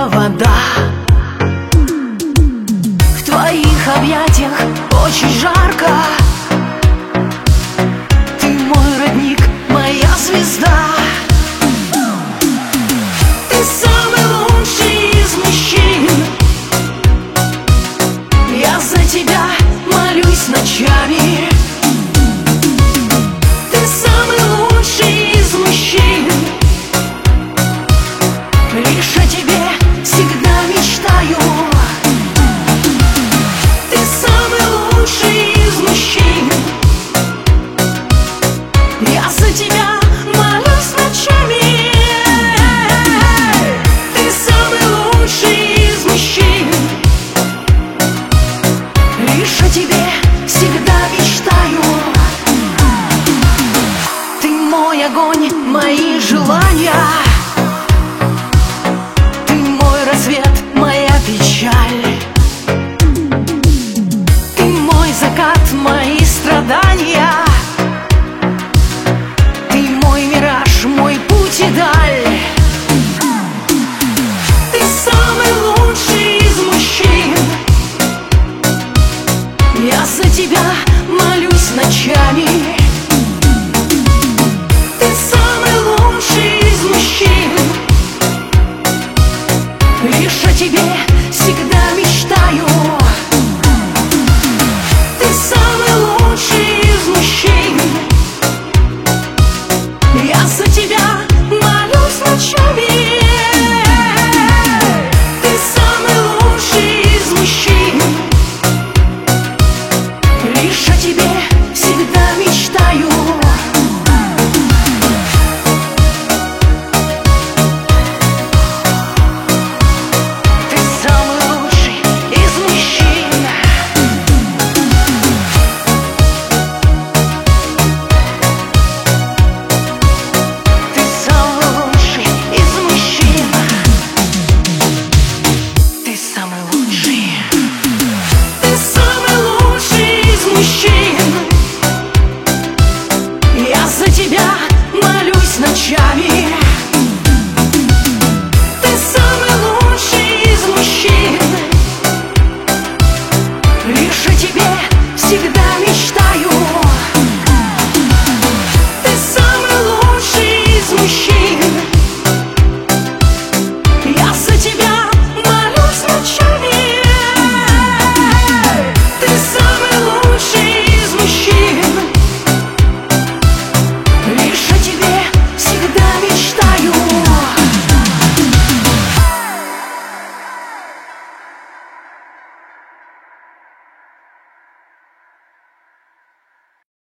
моя вода. В твоих объятиях очень жарко. Ты мой родник, моя звезда. Ты самый лучший из мужчин. Я за тебя молюсь ночами. Ты самый лучший из мужчин. Лишь о тебе всегда мечтаю. Ты самый лучший из мужчин. Я за тебя молюсь ночами. Ты самый лучший из мужчин. Лишь о тебе всегда мечтаю. Ты мой огонь, мои желания. Моя печаль. Ты мой закат, мои страдания. Ты мой мираж, мой путь и даль. Ты самый лучший из мужчин. Я за тебя молюсь ночами. Ты самый лучший из мужчин. Лишь о тебе